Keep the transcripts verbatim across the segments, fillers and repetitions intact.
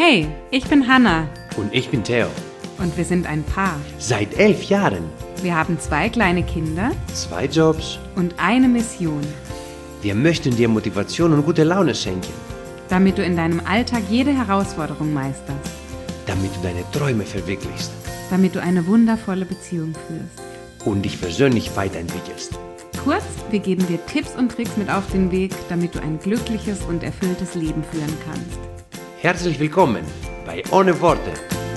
Hey, ich bin Hannah. Und ich bin Theo. Und wir sind ein Paar. Seit elf Jahren. Wir haben zwei kleine Kinder. Zwei Jobs. Und eine Mission. Wir möchten dir Motivation und gute Laune schenken. Damit du in deinem Alltag jede Herausforderung meisterst. Damit du deine Träume verwirklichst. Damit du eine wundervolle Beziehung führst. Und dich persönlich weiterentwickelst. Kurz, wir geben dir Tipps und Tricks mit auf den Weg, damit du ein glückliches und erfülltes Leben führen kannst. Herzlich willkommen bei Ohne Worte.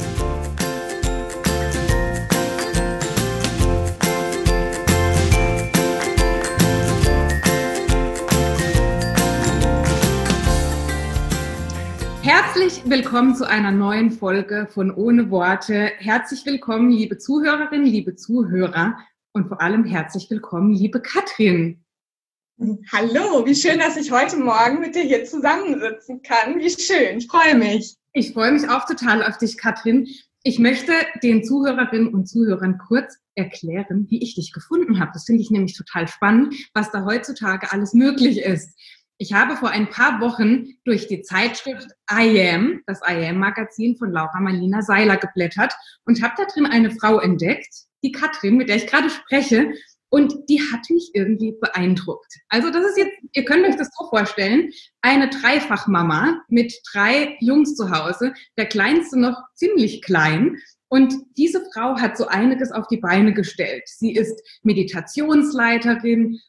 Herzlich willkommen zu einer neuen Folge von Ohne Worte. Herzlich willkommen, liebe Zuhörerinnen, liebe Zuhörer und vor allem herzlich willkommen, liebe Katrin. Hallo, wie schön, dass ich heute Morgen mit dir hier zusammensitzen kann. Wie schön, ich freue mich. Ich freue mich auch total auf dich, Katrin. Ich möchte den Zuhörerinnen und Zuhörern kurz erklären, wie ich dich gefunden habe. Das finde ich nämlich total spannend, was da heutzutage alles möglich ist. Ich habe vor ein paar Wochen durch die Zeitschrift I Am, das I Am-Magazin von Laura Marlina Seiler geblättert und habe da drin eine Frau entdeckt, die Katrin, mit der ich gerade spreche. Und die hat mich irgendwie beeindruckt. Also das ist jetzt, ihr könnt euch das so vorstellen, eine Dreifachmama mit drei Jungs zu Hause, der kleinste noch ziemlich klein. Und diese Frau hat so einiges auf die Beine gestellt. Sie ist Meditationsleiterin,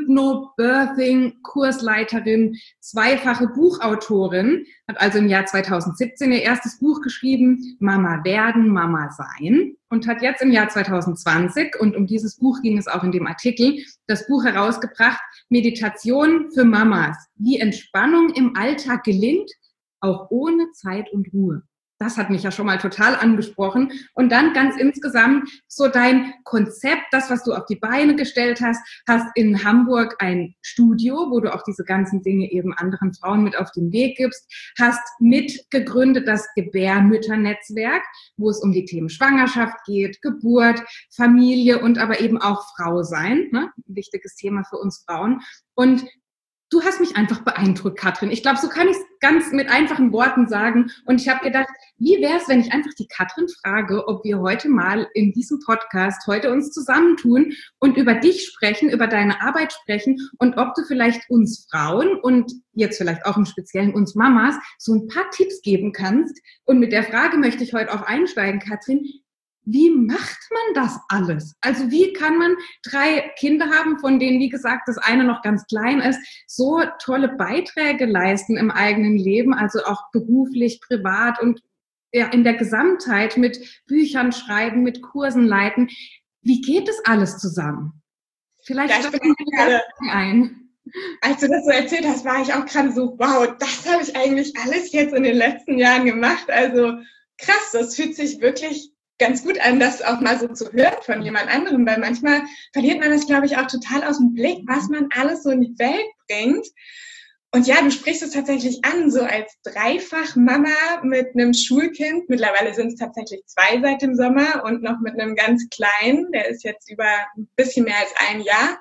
Hypnobirthing-Kursleiterin, zweifache Buchautorin, hat also im Jahr zweitausendsiebzehn ihr erstes Buch geschrieben, Mama werden, Mama sein, und hat jetzt im Jahr zweitausendzwanzig, und um dieses Buch ging es auch in dem Artikel, das Buch herausgebracht, Meditation für Mamas, wie Entspannung im Alltag gelingt, auch ohne Zeit und Ruhe. Das hat mich ja schon mal total angesprochen. Und dann ganz insgesamt so dein Konzept, das, was du auf die Beine gestellt hast, hast in Hamburg ein Studio, wo du auch diese ganzen Dinge eben anderen Frauen mit auf den Weg gibst, hast mitgegründet das Gebärmütternetzwerk, wo es um die Themen Schwangerschaft geht, Geburt, Familie und aber eben auch Frau sein, ne? Ein wichtiges Thema für uns Frauen. Und du hast mich einfach beeindruckt, Katrin. Ich glaube, so kann ich es ganz mit einfachen Worten sagen. Und ich habe gedacht, wie wäre es, wenn ich einfach die Katrin frage, ob wir heute mal in diesem Podcast heute uns zusammentun und über dich sprechen, über deine Arbeit sprechen und ob du vielleicht uns Frauen und jetzt vielleicht auch im Speziellen uns Mamas so ein paar Tipps geben kannst. Und mit der Frage möchte ich heute auch einsteigen, Katrin. Wie macht man das alles? Also wie kann man drei Kinder haben, von denen, wie gesagt, das eine noch ganz klein ist, so tolle Beiträge leisten im eigenen Leben, also auch beruflich, privat und ja, in der Gesamtheit mit Büchern schreiben, mit Kursen leiten. Wie geht das alles zusammen? Vielleicht ja, steigen wir gerade ein. Als du das so erzählt hast, war ich auch gerade so, wow, das habe ich eigentlich alles jetzt in den letzten Jahren gemacht. Also krass, das fühlt sich wirklich ganz gut an, das auch mal so zu hören von jemand anderem, weil manchmal verliert man das, glaube ich, auch total aus dem Blick, was man alles so in die Welt bringt. Und ja, du sprichst es tatsächlich an, so als Dreifach-Mama mit einem Schulkind. Mittlerweile sind es tatsächlich zwei seit dem Sommer und noch mit einem ganz kleinen, der ist jetzt über ein bisschen mehr als ein Jahr.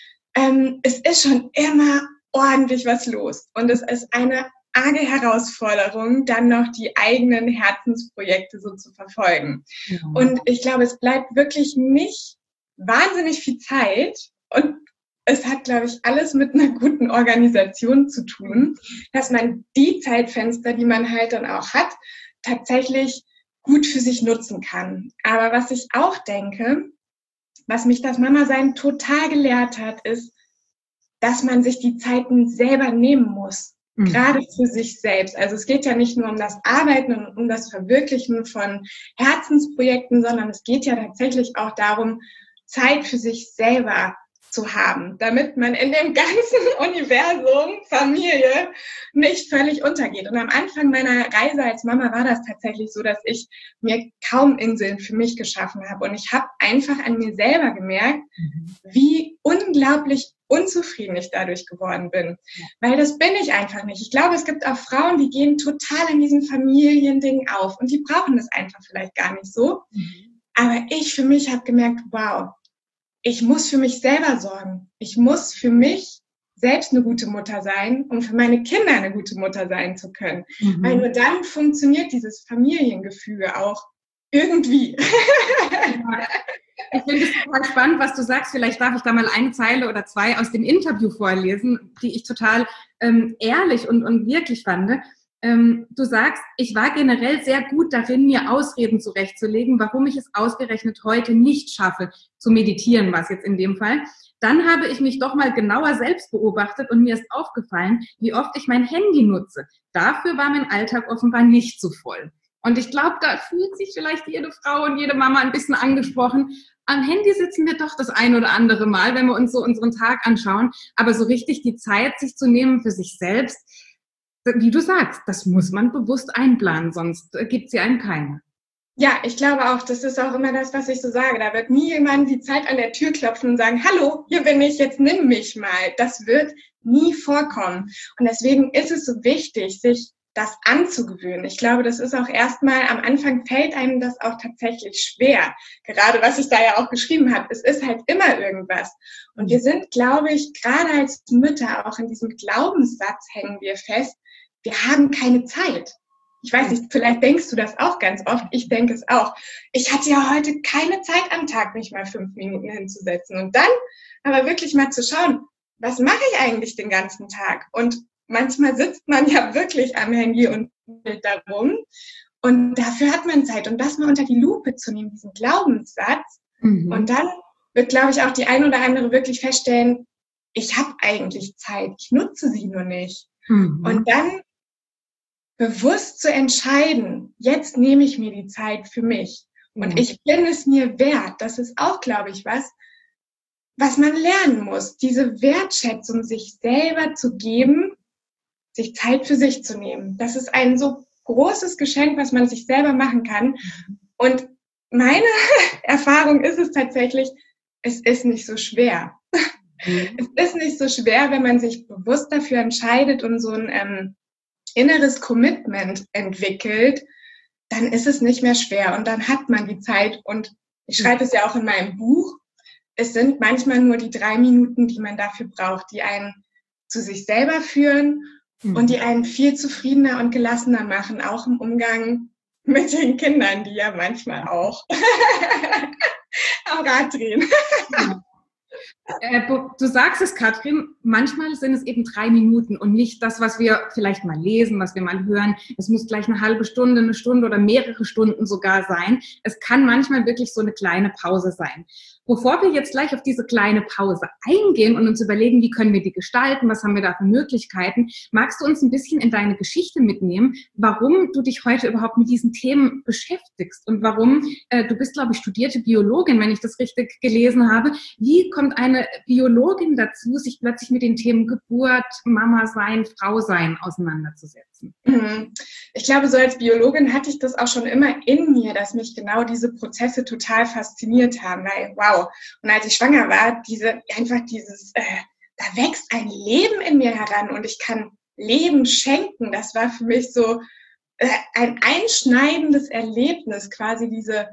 Ähm, es ist schon immer ordentlich was los und es ist eine arge Herausforderung, dann noch die eigenen Herzensprojekte so zu verfolgen. Ja. Und ich glaube, es bleibt wirklich nicht wahnsinnig viel Zeit und es hat, glaube ich, alles mit einer guten Organisation zu tun, dass man die Zeitfenster, die man halt dann auch hat, tatsächlich gut für sich nutzen kann. Aber was ich auch denke, was mich das Mama-Sein total gelehrt hat, ist, dass man sich die Zeiten selber nehmen muss. Mhm. Gerade für sich selbst. Also es geht ja nicht nur um das Arbeiten und um das Verwirklichen von Herzensprojekten, sondern es geht ja tatsächlich auch darum, Zeit für sich selber zu haben, damit man in dem ganzen Universum Familie nicht völlig untergeht. Und am Anfang meiner Reise als Mama war das tatsächlich so, dass ich mir kaum Inseln für mich geschaffen habe. Und ich habe einfach an mir selber gemerkt, mhm. wie unglaublich unzufrieden ich dadurch geworden bin. Ja. Weil das bin ich einfach nicht. Ich glaube, es gibt auch Frauen, die gehen total in diesen Familiending auf und die brauchen das einfach vielleicht gar nicht so. Mhm. Aber ich für mich habe gemerkt, wow, ich muss für mich selber sorgen. Ich muss für mich selbst eine gute Mutter sein, um für meine Kinder eine gute Mutter sein zu können. Mhm. Weil nur dann funktioniert dieses Familiengefüge auch irgendwie. Ja. Ich finde es total spannend, was du sagst. Vielleicht darf ich da mal eine Zeile oder zwei aus dem Interview vorlesen, die ich total ähm, ehrlich und, und wirklich fand. Ähm, du sagst, ich war generell sehr gut darin, mir Ausreden zurechtzulegen, warum ich es ausgerechnet heute nicht schaffe, zu meditieren, was jetzt in dem Fall. Dann habe ich mich doch mal genauer selbst beobachtet und mir ist aufgefallen, wie oft ich mein Handy nutze. Dafür war mein Alltag offenbar nicht so voll. Und ich glaube, da fühlt sich vielleicht jede Frau und jede Mama ein bisschen angesprochen. Am Handy sitzen wir doch das ein oder andere Mal, wenn wir uns so unseren Tag anschauen. Aber so richtig die Zeit, sich zu nehmen für sich selbst, wie du sagst, das muss man bewusst einplanen, sonst gibt sie einem keine. Ja, ich glaube auch, das ist auch immer das, was ich so sage. Da wird nie jemand die Zeit an der Tür klopfen und sagen, hallo, hier bin ich, jetzt nimm mich mal. Das wird nie vorkommen. Und deswegen ist es so wichtig, sich das anzugewöhnen. Ich glaube, das ist auch erstmal, am Anfang fällt einem das auch tatsächlich schwer. Gerade was ich da ja auch geschrieben habe, es ist halt immer irgendwas. Und wir sind, glaube ich, gerade als Mütter auch in diesem Glaubenssatz hängen wir fest, wir haben keine Zeit. Ich weiß nicht, vielleicht denkst du das auch ganz oft. Ich denke es auch. Ich hatte ja heute keine Zeit am Tag, mich mal fünf Minuten hinzusetzen. Und dann aber wirklich mal zu schauen, was mache ich eigentlich den ganzen Tag? Und manchmal sitzt man ja wirklich am Handy und spielt da rum. Und dafür hat man Zeit. Und das mal unter die Lupe zu nehmen, diesen Glaubenssatz. Mhm. Und dann wird, glaube ich, auch die ein oder andere wirklich feststellen, ich habe eigentlich Zeit, ich nutze sie nur nicht. Mhm. Und dann bewusst zu entscheiden, jetzt nehme ich mir die Zeit für mich. Mhm. Und ich bin es mir wert. Das ist auch, glaube ich, was, was man lernen muss. Diese Wertschätzung sich selber zu geben, sich Zeit für sich zu nehmen. Das ist ein so großes Geschenk, was man sich selber machen kann. Und meine Erfahrung ist es tatsächlich, es ist nicht so schwer. Mhm. Es ist nicht so schwer, wenn man sich bewusst dafür entscheidet und so ein ähm, inneres Commitment entwickelt, dann ist es nicht mehr schwer und dann hat man die Zeit. Und ich schreibe es ja auch in meinem Buch, es sind manchmal nur die drei Minuten, die man dafür braucht, die einen zu sich selber führen mhm. und die einen viel zufriedener und gelassener machen, auch im Umgang mit den Kindern, die ja manchmal auch am Rad drehen. Ja. Äh, du sagst es, Katrin, manchmal sind es eben drei Minuten und nicht das, was wir vielleicht mal lesen, was wir mal hören. Es muss gleich eine halbe Stunde, eine Stunde oder mehrere Stunden sogar sein. Es kann manchmal wirklich so eine kleine Pause sein. Bevor wir jetzt gleich auf diese kleine Pause eingehen und uns überlegen, wie können wir die gestalten, was haben wir da für Möglichkeiten, magst du uns ein bisschen in deine Geschichte mitnehmen, warum du dich heute überhaupt mit diesen Themen beschäftigst und warum, äh, du bist, glaube ich, studierte Biologin, wenn ich das richtig gelesen habe. Wie kommt eine Biologin dazu, sich plötzlich mit den Themen Geburt, Mama sein, Frau sein auseinanderzusetzen? Ich glaube, so als Biologin hatte ich das auch schon immer in mir, dass mich genau diese Prozesse total fasziniert haben, weil wow. Und als ich schwanger war, diese einfach dieses, äh, da wächst ein Leben in mir heran und ich kann Leben schenken. Das war für mich so äh, ein einschneidendes Erlebnis, quasi diese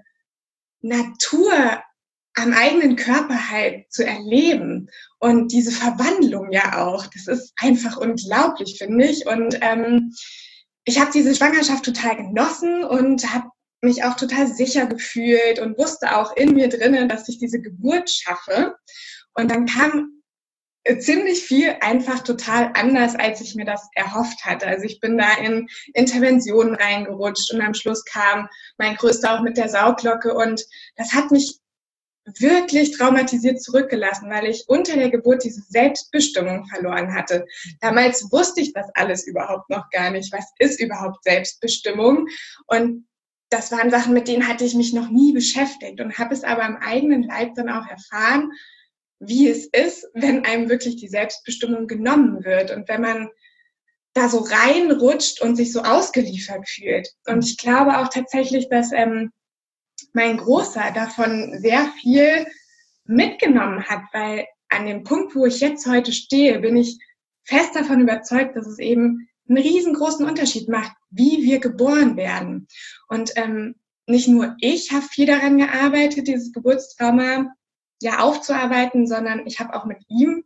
Natur am eigenen Körper halt zu erleben und diese Verwandlung ja auch. Das ist einfach unglaublich, finde ich. Und ähm, ich habe diese Schwangerschaft total genossen und habe mich auch total sicher gefühlt und wusste auch in mir drinnen, dass ich diese Geburt schaffe. Und dann kam ziemlich viel einfach total anders, als ich mir das erhofft hatte. Also ich bin da in Interventionen reingerutscht und am Schluss kam mein Größter auch mit der Sauglocke und das hat mich wirklich traumatisiert zurückgelassen, weil ich unter der Geburt diese Selbstbestimmung verloren hatte. Damals wusste ich das alles überhaupt noch gar nicht. Was ist überhaupt Selbstbestimmung? Und das waren Sachen, mit denen hatte ich mich noch nie beschäftigt und habe es aber am eigenen Leib dann auch erfahren, wie es ist, wenn einem wirklich die Selbstbestimmung genommen wird und wenn man da so reinrutscht und sich so ausgeliefert fühlt. Und ich glaube auch tatsächlich, dass ähm, mein Großer davon sehr viel mitgenommen hat, weil an dem Punkt, wo ich jetzt heute stehe, bin ich fest davon überzeugt, dass es eben einen riesengroßen Unterschied macht, wie wir geboren werden. Und ähm, nicht nur ich habe viel daran gearbeitet, dieses Geburtstrauma ja aufzuarbeiten, sondern ich habe auch mit ihm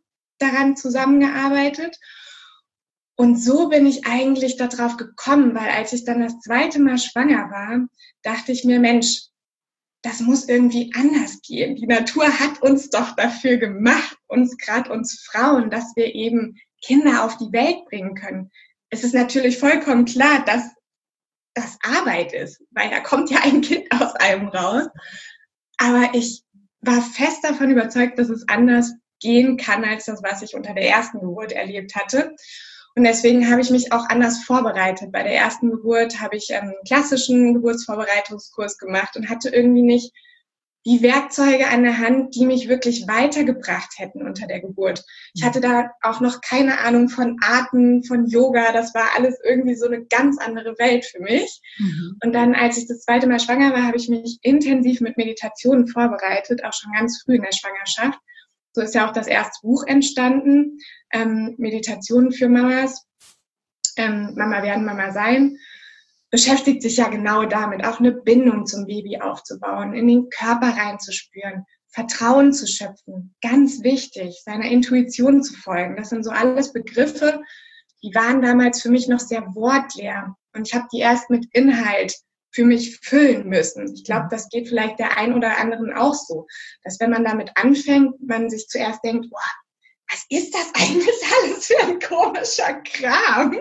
daran zusammengearbeitet. Und so bin ich eigentlich darauf gekommen, weil als ich dann das zweite Mal schwanger war, dachte ich mir, Mensch, das muss irgendwie anders gehen. Die Natur hat uns doch dafür gemacht, uns gerade uns Frauen, dass wir eben Kinder auf die Welt bringen können. Es ist natürlich vollkommen klar, dass das Arbeit ist, weil da kommt ja ein Kind aus einem raus. Aber ich war fest davon überzeugt, dass es anders gehen kann als das, was ich unter der ersten Geburt erlebt hatte. Und deswegen habe ich mich auch anders vorbereitet. Bei der ersten Geburt habe ich einen klassischen Geburtsvorbereitungskurs gemacht und hatte irgendwie nicht die Werkzeuge an der Hand, die mich wirklich weitergebracht hätten unter der Geburt. Ich hatte da auch noch keine Ahnung von Atem, von Yoga. Das war alles irgendwie so eine ganz andere Welt für mich. Mhm. Und dann, als ich das zweite Mal schwanger war, habe ich mich intensiv mit Meditationen vorbereitet, auch schon ganz früh in der Schwangerschaft. So ist ja auch das erste Buch entstanden, ähm, Meditationen für Mamas, ähm, Mama werden, Mama sein, beschäftigt sich ja genau damit, auch eine Bindung zum Baby aufzubauen, in den Körper reinzuspüren, Vertrauen zu schöpfen, ganz wichtig, seiner Intuition zu folgen. Das sind so alles Begriffe, die waren damals für mich noch sehr wortleer und ich habe die erst mit Inhalt für mich füllen müssen. Ich glaube, das geht vielleicht der ein oder anderen auch so, dass wenn man damit anfängt, man sich zuerst denkt, boah, was ist das eigentlich alles für ein komischer Kram?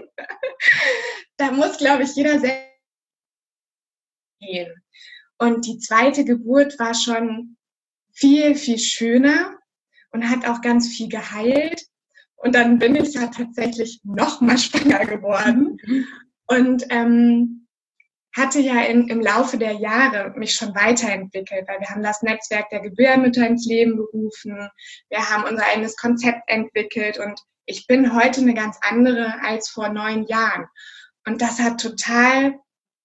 Da muss, glaube ich, jeder selbst gehen. Und die zweite Geburt war schon viel, viel schöner und hat auch ganz viel geheilt. Und dann bin ich ja tatsächlich noch mal schwanger geworden. Und ähm, hatte ja in, im Laufe der Jahre mich schon weiterentwickelt, weil wir haben das Netzwerk der Gebärmütter ins Leben gerufen, wir haben unser eigenes Konzept entwickelt und ich bin heute eine ganz andere als vor neun Jahren. Und das hat total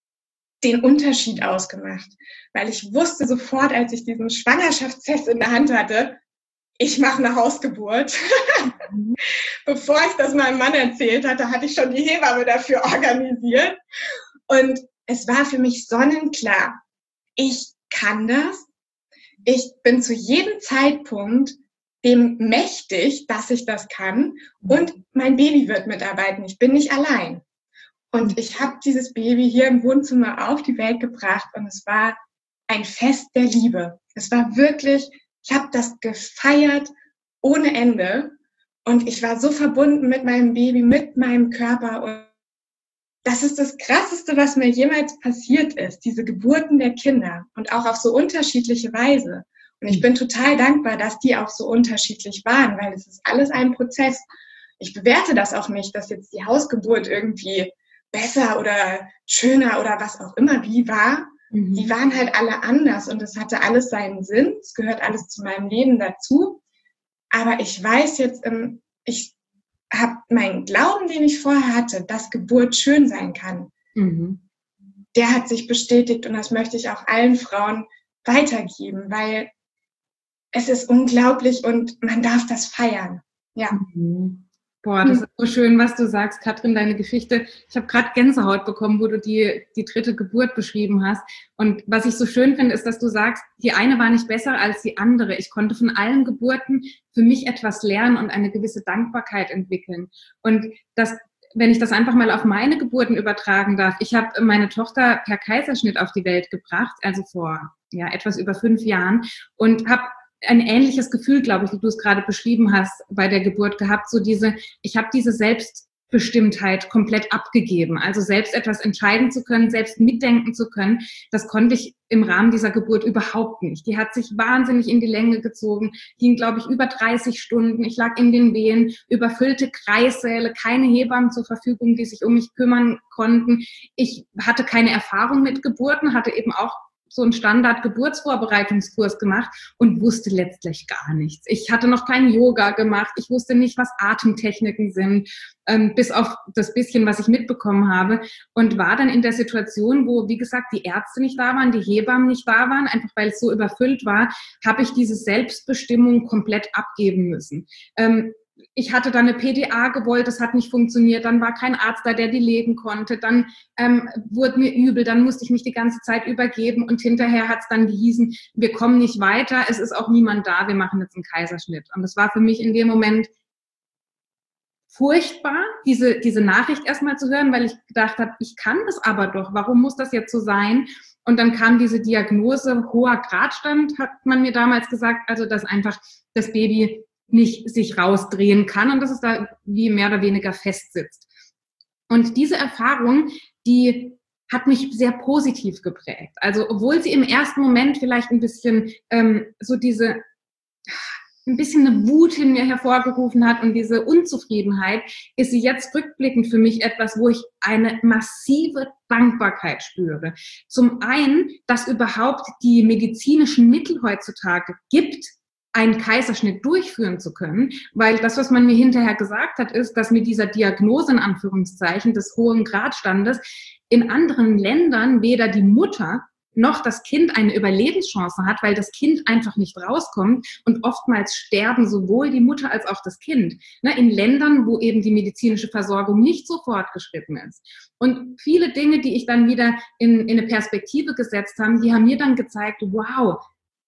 den Unterschied ausgemacht, weil ich wusste sofort, als ich diesen Schwangerschaftstest in der Hand hatte, ich mache eine Hausgeburt. Mhm. Bevor ich das meinem Mann erzählt hatte, hatte ich schon die Hebamme dafür organisiert. Und es war für mich sonnenklar, ich kann das. Ich bin zu jedem Zeitpunkt dem mächtig, dass ich das kann. Und mein Baby wird mitarbeiten. Ich bin nicht allein. Und ich habe dieses Baby hier im Wohnzimmer auf die Welt gebracht. Und es war ein Fest der Liebe. Es war wirklich, ich habe das gefeiert ohne Ende. Und ich war so verbunden mit meinem Baby, mit meinem Körper. Und das ist das Krasseste, was mir jemals passiert ist, diese Geburten der Kinder und auch auf so unterschiedliche Weise. Und ich bin total dankbar, dass die auch so unterschiedlich waren, weil es ist alles ein Prozess. Ich bewerte das auch nicht, dass jetzt die Hausgeburt irgendwie besser oder schöner oder was auch immer wie war. Mhm. Die waren halt alle anders und es hatte alles seinen Sinn. Es gehört alles zu meinem Leben dazu. Aber ich weiß jetzt, ich habe meinen Glauben, den ich vorher hatte, dass Geburt schön sein kann, mhm. der hat sich bestätigt und das möchte ich auch allen Frauen weitergeben, weil es ist unglaublich und man darf das feiern. Ja. Mhm. Boah, das ist so schön, was du sagst, Katrin, deine Geschichte. Ich habe gerade Gänsehaut bekommen, wo du die, die dritte Geburt beschrieben hast. Und was ich so schön finde, ist, dass du sagst, die eine war nicht besser als die andere. Ich konnte von allen Geburten für mich etwas lernen und eine gewisse Dankbarkeit entwickeln. Und das, wenn ich das einfach mal auf meine Geburten übertragen darf, ich habe meine Tochter per Kaiserschnitt auf die Welt gebracht, also vor ja, etwas über fünf Jahren und habe ein ähnliches Gefühl, glaube ich, wie du es gerade beschrieben hast, bei der Geburt gehabt, so diese, ich habe diese Selbstbestimmtheit komplett abgegeben, also selbst etwas entscheiden zu können, selbst mitdenken zu können, das konnte ich im Rahmen dieser Geburt überhaupt nicht. Die hat sich wahnsinnig in die Länge gezogen, ging, glaube ich, über dreißig Stunden, ich lag in den Wehen, überfüllte Kreissäle, keine Hebammen zur Verfügung, die sich um mich kümmern konnten. Ich hatte keine Erfahrung mit Geburten, hatte eben auch so einen Standard-Geburtsvorbereitungskurs gemacht und wusste letztlich gar nichts. Ich hatte noch kein Yoga gemacht, ich wusste nicht, was Atemtechniken sind, ähm, bis auf das bisschen, was ich mitbekommen habe und war dann in der Situation, wo, wie gesagt, die Ärzte nicht da waren, die Hebammen nicht da waren, einfach weil es so überfüllt war, habe ich diese Selbstbestimmung komplett abgeben müssen. Ähm, Ich hatte dann eine P D A gewollt, das hat nicht funktioniert, dann war kein Arzt da, der die legen konnte, dann ähm, wurde mir übel, dann musste ich mich die ganze Zeit übergeben und hinterher hat es dann gehießen, wir kommen nicht weiter, es ist auch niemand da, wir machen jetzt einen Kaiserschnitt. Und das war für mich in dem Moment furchtbar, diese, diese Nachricht erstmal zu hören, weil ich gedacht habe, ich kann das aber doch, warum muss das jetzt so sein? Und dann kam diese Diagnose, hoher Gradstand, hat man mir damals gesagt, also dass einfach das Baby nicht sich rausdrehen kann und dass es da wie mehr oder weniger festsitzt. Und diese Erfahrung, die hat mich sehr positiv geprägt. Also obwohl sie im ersten Moment vielleicht ein bisschen ähm, so diese, ein bisschen eine Wut in mir hervorgerufen hat und diese Unzufriedenheit, ist sie jetzt rückblickend für mich etwas, wo ich eine massive Dankbarkeit spüre. Zum einen, dass überhaupt die medizinischen Mittel heutzutage gibt, einen Kaiserschnitt durchführen zu können, weil das, was man mir hinterher gesagt hat, ist, dass mit dieser Diagnose in Anführungszeichen des hohen Gradstandes in anderen Ländern weder die Mutter noch das Kind eine Überlebenschance hat, weil das Kind einfach nicht rauskommt und oftmals sterben sowohl die Mutter als auch das Kind. In Ländern, wo eben die medizinische Versorgung nicht so fortgeschritten ist. Und viele Dinge, die ich dann wieder in, in eine Perspektive gesetzt habe, die haben mir dann gezeigt, wow,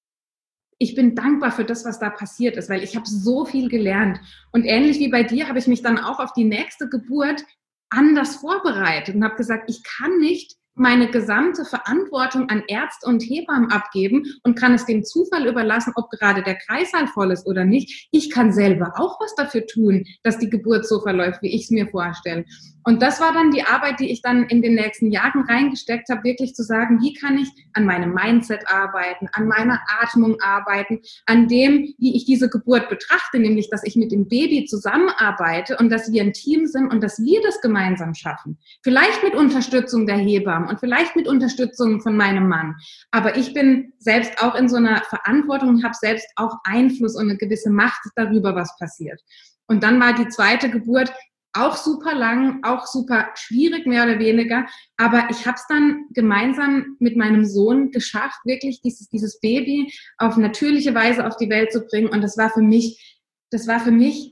ich bin dankbar für das, was da passiert ist, weil ich habe so viel gelernt. Und ähnlich wie bei dir habe ich mich dann auch auf die nächste Geburt anders vorbereitet und habe gesagt, ich kann nicht meine gesamte Verantwortung an Ärzte und Hebammen abgeben und kann es dem Zufall überlassen, ob gerade der Kreissaal voll ist oder nicht. Ich kann selber auch was dafür tun, dass die Geburt so verläuft, wie ich es mir vorstelle. Und das war dann die Arbeit, die ich dann in den nächsten Jahren reingesteckt habe, wirklich zu sagen, wie kann ich an meinem Mindset arbeiten, an meiner Atmung arbeiten, an dem, wie ich diese Geburt betrachte, nämlich, dass ich mit dem Baby zusammenarbeite und dass wir ein Team sind und dass wir das gemeinsam schaffen. Vielleicht mit Unterstützung der Hebammen und vielleicht mit Unterstützung von meinem Mann. Aber ich bin selbst auch in so einer Verantwortung und habe selbst auch Einfluss und eine gewisse Macht darüber, was passiert. Und dann war die zweite Geburt auch super lang, auch super schwierig, mehr oder weniger. Aber ich habe es dann gemeinsam mit meinem Sohn geschafft, wirklich dieses, dieses Baby auf natürliche Weise auf die Welt zu bringen. Und das war für mich, das war für mich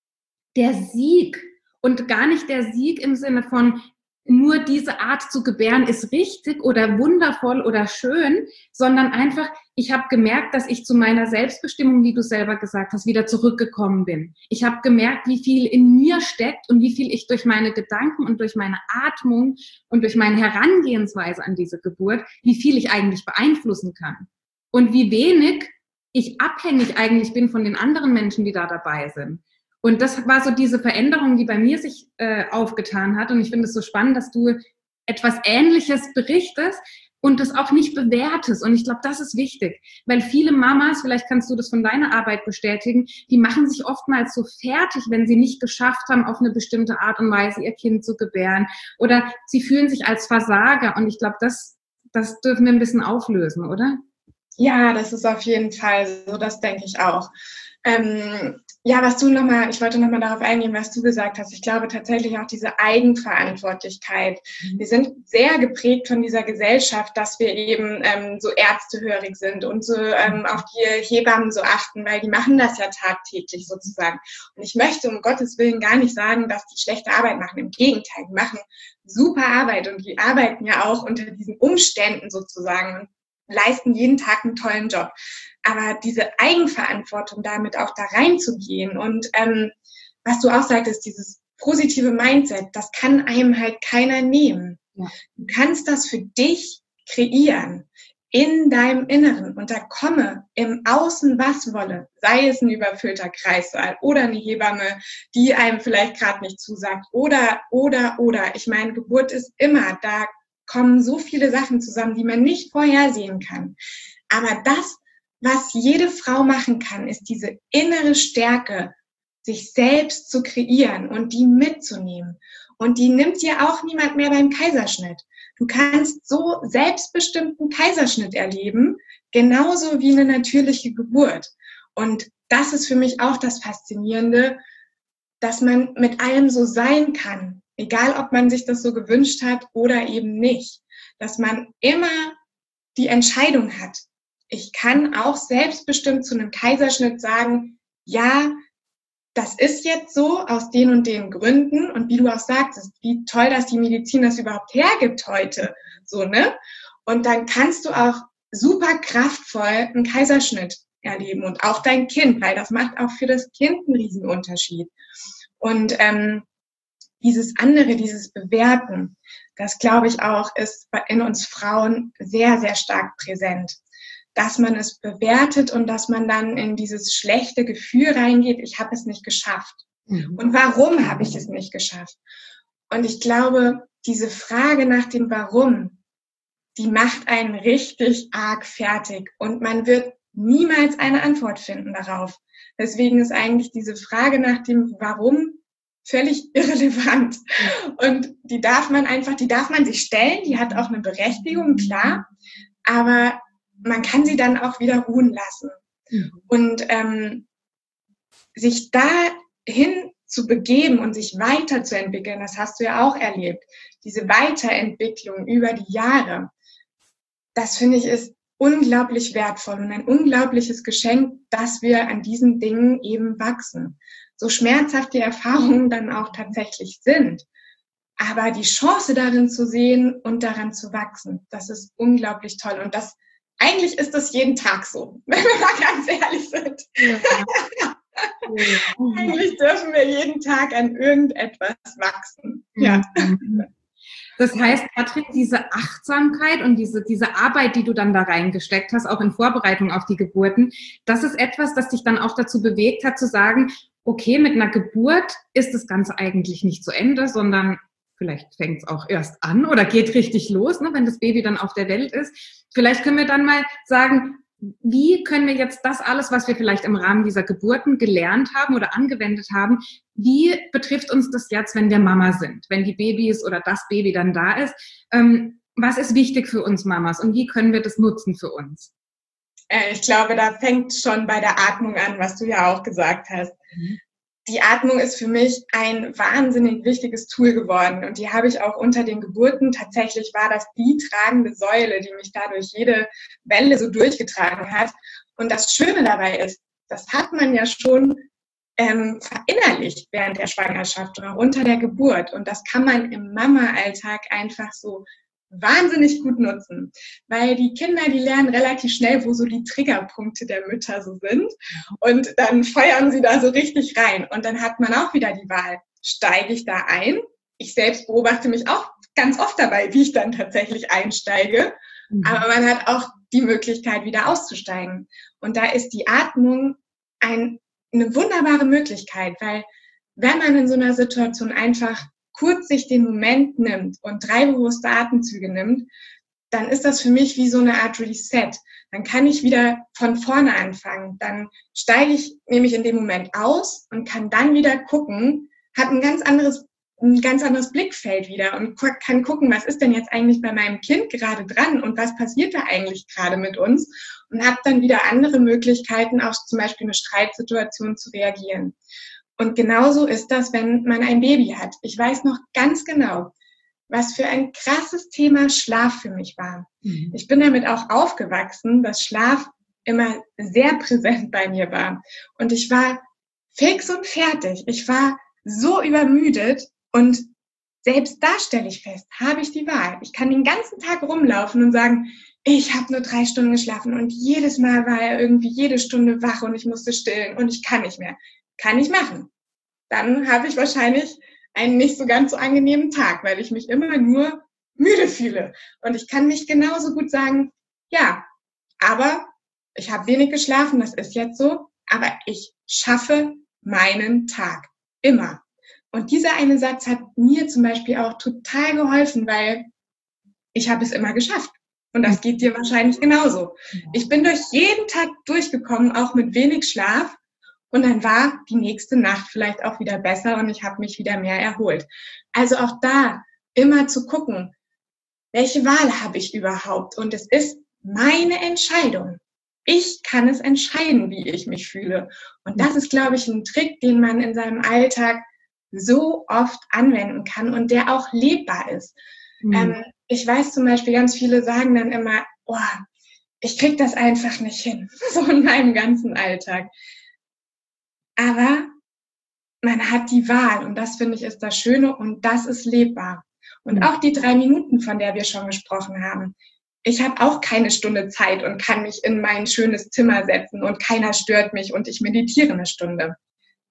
der Sieg. Und gar nicht der Sieg im Sinne von, nur diese Art zu gebären ist richtig oder wundervoll oder schön, sondern einfach, ich habe gemerkt, dass ich zu meiner Selbstbestimmung, wie du selber gesagt hast, wieder zurückgekommen bin. Ich habe gemerkt, wie viel in mir steckt und wie viel ich durch meine Gedanken und durch meine Atmung und durch meine Herangehensweise an diese Geburt, wie viel ich eigentlich beeinflussen kann. Und wie wenig ich abhängig eigentlich bin von den anderen Menschen, die da dabei sind. Und das war so diese Veränderung, die bei mir sich äh, aufgetan hat. Und ich finde es so spannend, dass du etwas Ähnliches berichtest und das auch nicht bewertest. Und ich glaube, das ist wichtig, weil viele Mamas, vielleicht kannst du das von deiner Arbeit bestätigen, die machen sich oftmals so fertig, wenn sie nicht geschafft haben, auf eine bestimmte Art und Weise ihr Kind zu gebären. Oder sie fühlen sich als Versager. Und ich glaube, das, das dürfen wir ein bisschen auflösen, oder? Ja, das ist auf jeden Fall so, das denke ich auch. Ähm, ja, was du nochmal, ich wollte nochmal darauf eingehen, was du gesagt hast. Ich glaube tatsächlich auch diese Eigenverantwortlichkeit. Mhm. Wir sind sehr geprägt von dieser Gesellschaft, dass wir eben ähm, so ärztehörig sind und so ähm, auf die Hebammen so achten, weil die machen das ja tagtäglich sozusagen. Und ich möchte um Gottes Willen gar nicht sagen, dass die schlechte Arbeit machen. Im Gegenteil, die machen super Arbeit und die arbeiten ja auch unter diesen Umständen sozusagen und leisten jeden Tag einen tollen Job. Aber diese Eigenverantwortung, damit auch da reinzugehen und ähm, was du auch sagtest, dieses positive Mindset, das kann einem halt keiner nehmen. Ja. Du kannst das für dich kreieren, in deinem Inneren, und da komme im Außen was wolle, sei es ein überfüllter Kreissaal oder eine Hebamme, die einem vielleicht gerade nicht zusagt oder, oder, oder. Ich meine, Geburt ist immer, da kommen so viele Sachen zusammen, die man nicht vorhersehen kann. Aber das, was jede Frau machen kann, ist diese innere Stärke, sich selbst zu kreieren und die mitzunehmen. Und die nimmt dir auch niemand mehr beim Kaiserschnitt. Du kannst so selbstbestimmten Kaiserschnitt erleben, genauso wie eine natürliche Geburt. Und das ist für mich auch das Faszinierende, dass man mit allem so sein kann, egal ob man sich das so gewünscht hat oder eben nicht. Dass man immer die Entscheidung hat. Ich kann auch selbstbestimmt zu einem Kaiserschnitt sagen, ja, das ist jetzt so aus den und den Gründen. Und wie du auch sagtest, wie toll, dass die Medizin das überhaupt hergibt heute. So, ne? Und dann kannst du auch super kraftvoll einen Kaiserschnitt erleben und auch dein Kind, weil das macht auch für das Kind einen Riesenunterschied. Und ähm, dieses andere, dieses Bewerten, das glaube ich auch, ist in uns Frauen sehr, sehr stark präsent. Dass man es bewertet und dass man dann in dieses schlechte Gefühl reingeht, ich habe es nicht geschafft. Mhm. Und warum habe ich es nicht geschafft? Und ich glaube, diese Frage nach dem Warum, die macht einen richtig arg fertig und man wird niemals eine Antwort finden darauf. Deswegen ist eigentlich diese Frage nach dem Warum völlig irrelevant. Und die darf man einfach, die darf man sich stellen, die hat auch eine Berechtigung, klar, aber man kann sie dann auch wieder ruhen lassen. Mhm. Und ähm, sich dahin zu begeben und sich weiterzuentwickeln, das hast du ja auch erlebt, diese Weiterentwicklung über die Jahre, das finde ich ist unglaublich wertvoll und ein unglaubliches Geschenk, dass wir an diesen Dingen eben wachsen. So schmerzhaft die Erfahrungen dann auch tatsächlich sind. Aber die Chance darin zu sehen und daran zu wachsen, das ist unglaublich toll. Und das, eigentlich ist das jeden Tag so, wenn wir mal ganz ehrlich sind. Ja. Ja. Eigentlich dürfen wir jeden Tag an irgendetwas wachsen. Ja. Das heißt, Katrin, diese Achtsamkeit und diese, diese Arbeit, die du dann da reingesteckt hast, auch in Vorbereitung auf die Geburten, das ist etwas, das dich dann auch dazu bewegt hat, zu sagen, okay, mit einer Geburt ist das Ganze eigentlich nicht zu Ende, sondern vielleicht fängt es auch erst an oder geht richtig los, ne, wenn das Baby dann auf der Welt ist. Vielleicht können wir dann mal sagen, wie können wir jetzt das alles, was wir vielleicht im Rahmen dieser Geburten gelernt haben oder angewendet haben, wie betrifft uns das jetzt, wenn wir Mama sind, wenn die Babys oder das Baby dann da ist? Ähm, was ist wichtig für uns Mamas und wie können wir das nutzen für uns? Ich glaube, da fängt schon bei der Atmung an, was du ja auch gesagt hast. Mhm. Die Atmung ist für mich ein wahnsinnig wichtiges Tool geworden und die habe ich auch unter den Geburten. Tatsächlich war das die tragende Säule, die mich da durch jede Welle so durchgetragen hat. Und das Schöne dabei ist, das hat man ja schon ähm, verinnerlicht während der Schwangerschaft oder unter der Geburt. Und das kann man im Mama-Alltag einfach so wahnsinnig gut nutzen, weil die Kinder, die lernen relativ schnell, wo so die Triggerpunkte der Mütter so sind und dann feuern sie da so richtig rein und dann hat man auch wieder die Wahl, steige ich da ein? Ich selbst beobachte mich auch ganz oft dabei, wie ich dann tatsächlich einsteige, mhm. aber man hat auch die Möglichkeit, wieder auszusteigen und da ist die Atmung ein, eine wunderbare Möglichkeit, weil wenn man in so einer Situation einfach kurz sich den Moment nimmt und drei bewusste Atemzüge nimmt, dann ist das für mich wie so eine Art Reset. Dann kann ich wieder von vorne anfangen. Dann steige ich nämlich in dem Moment aus und kann dann wieder gucken, hat ein ganz anderes, ein ganz anderes Blickfeld wieder und kann gucken, was ist denn jetzt eigentlich bei meinem Kind gerade dran und was passiert da eigentlich gerade mit uns und habe dann wieder andere Möglichkeiten, auf zum Beispiel eine Streitsituation zu reagieren. Und genauso ist das, wenn man ein Baby hat. Ich weiß noch ganz genau, was für ein krasses Thema Schlaf für mich war. Mhm. Ich bin damit auch aufgewachsen, dass Schlaf immer sehr präsent bei mir war. Und ich war fix und fertig. Ich war so übermüdet und selbst da stelle ich fest, habe ich die Wahl. Ich kann den ganzen Tag rumlaufen und sagen, ich habe nur drei Stunden geschlafen und jedes Mal war er irgendwie jede Stunde wach und ich musste stillen und ich kann nicht mehr. Kann ich machen. Dann habe ich wahrscheinlich einen nicht so ganz so angenehmen Tag, weil ich mich immer nur müde fühle. Und ich kann nicht genauso gut sagen, ja, aber ich habe wenig geschlafen, das ist jetzt so, aber ich schaffe meinen Tag. Immer. Und dieser eine Satz hat mir zum Beispiel auch total geholfen, weil ich habe es immer geschafft. Und das geht dir wahrscheinlich genauso. Ich bin durch jeden Tag durchgekommen, auch mit wenig Schlaf. Und dann war die nächste Nacht vielleicht auch wieder besser und ich habe mich wieder mehr erholt. Also auch da immer zu gucken, welche Wahl habe ich überhaupt? Und es ist meine Entscheidung. Ich kann es entscheiden, wie ich mich fühle. Und das ist, glaube ich, ein Trick, den man in seinem Alltag so oft anwenden kann und der auch lebbar ist. Mhm. Ähm, ich weiß zum Beispiel, ganz viele sagen dann immer, oh, ich kriege das einfach nicht hin, so in meinem ganzen Alltag. Aber man hat die Wahl und das, finde ich, ist das Schöne und das ist lebbar. Und auch die drei Minuten, von der wir schon gesprochen haben. Ich habe auch keine Stunde Zeit und kann mich in mein schönes Zimmer setzen und keiner stört mich und ich meditiere eine Stunde.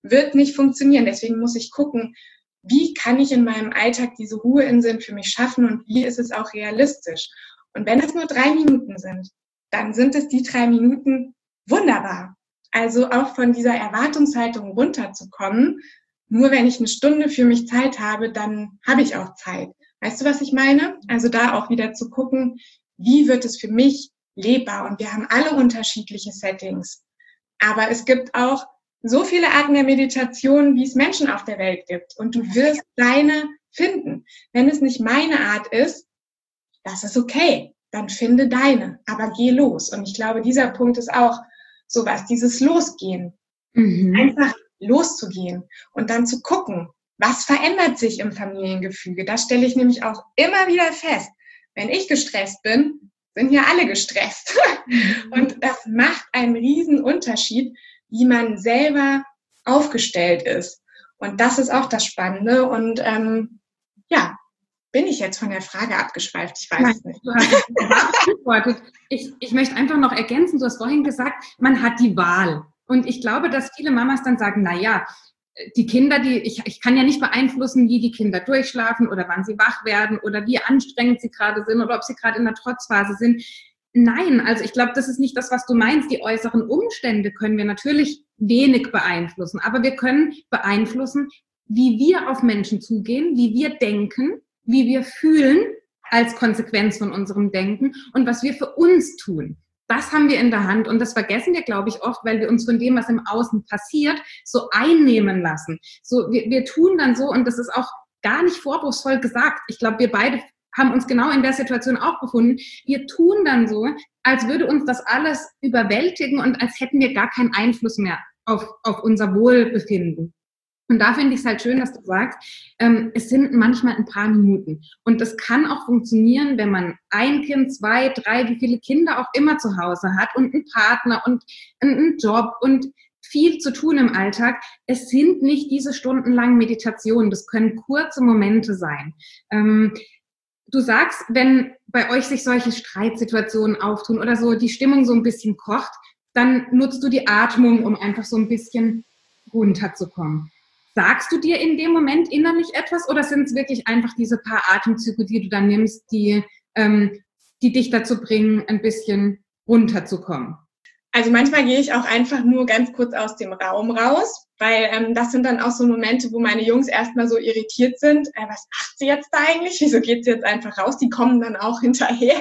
wird nicht funktionieren. Deswegen muss ich gucken, wie kann ich in meinem Alltag diese Ruheinseln für mich schaffen und wie ist es auch realistisch. Und wenn es nur drei Minuten sind, dann sind es die drei Minuten wunderbar. Also auch von dieser Erwartungshaltung runterzukommen. Nur wenn ich eine Stunde für mich Zeit habe, dann habe ich auch Zeit. Weißt du, was ich meine? Also da auch wieder zu gucken, wie wird es für mich lebbar? Und wir haben alle unterschiedliche Settings. Aber es gibt auch so viele Arten der Meditation, wie es Menschen auf der Welt gibt. Und du wirst deine finden. Wenn es nicht meine Art ist, das ist okay. Dann finde deine. Aber geh los. Und ich glaube, dieser Punkt ist auch sowas, dieses Losgehen. Mhm. Einfach loszugehen und dann zu gucken, was verändert sich im Familiengefüge. Das stelle ich nämlich auch immer wieder fest. Wenn ich gestresst bin, sind ja alle gestresst. Mhm. Und das macht einen riesen Unterschied, wie man selber aufgestellt ist. Und das ist auch das Spannende. Und ähm, ja, bin ich jetzt von der Frage abgeschweift? Ich weiß Nein, es nicht. Du hast es beantwortet. Ich, ich möchte einfach noch ergänzen, du hast vorhin gesagt, man hat die Wahl. Und ich glaube, dass viele Mamas dann sagen, na ja, die Kinder, die ich, ich kann ja nicht beeinflussen, wie die Kinder durchschlafen oder wann sie wach werden oder wie anstrengend sie gerade sind oder ob sie gerade in der Trotzphase sind. Nein, also ich glaube, das ist nicht das, was du meinst. Die äußeren Umstände können wir natürlich wenig beeinflussen, aber wir können beeinflussen, wie wir auf Menschen zugehen, wie wir denken, wie wir fühlen als Konsequenz von unserem Denken und was wir für uns tun. Das haben wir in der Hand und das vergessen wir, glaube ich, oft, weil wir uns von dem, was im Außen passiert, so einnehmen lassen. So, wir, wir tun dann so und das ist auch gar nicht vorwurfsvoll gesagt. Ich glaube, wir beide haben uns genau in der Situation auch befunden. Wir tun dann so, als würde uns das alles überwältigen und als hätten wir gar keinen Einfluss mehr auf, auf unser Wohlbefinden. Und da finde ich es halt schön, dass du sagst, ähm, es sind manchmal ein paar Minuten. Und das kann auch funktionieren, wenn man ein Kind, zwei, drei, wie viele Kinder auch immer zu Hause hat und einen Partner und einen Job und viel zu tun im Alltag. Es sind nicht diese stundenlangen Meditationen. Das können kurze Momente sein. Ähm, du sagst, wenn bei euch sich solche Streitsituationen auftun oder so die Stimmung so ein bisschen kocht, dann nutzt du die Atmung, um einfach so ein bisschen runterzukommen. Sagst du dir in dem Moment innerlich etwas oder sind es wirklich einfach diese paar Atemzüge, die du dann nimmst, die, ähm, die dich dazu bringen, ein bisschen runterzukommen? Also manchmal gehe ich auch einfach nur ganz kurz aus dem Raum raus, weil ähm, das sind dann auch so Momente, wo meine Jungs erstmal so irritiert sind. Äh, was macht sie jetzt da eigentlich? Wieso geht sie jetzt einfach raus? Die kommen dann auch hinterher,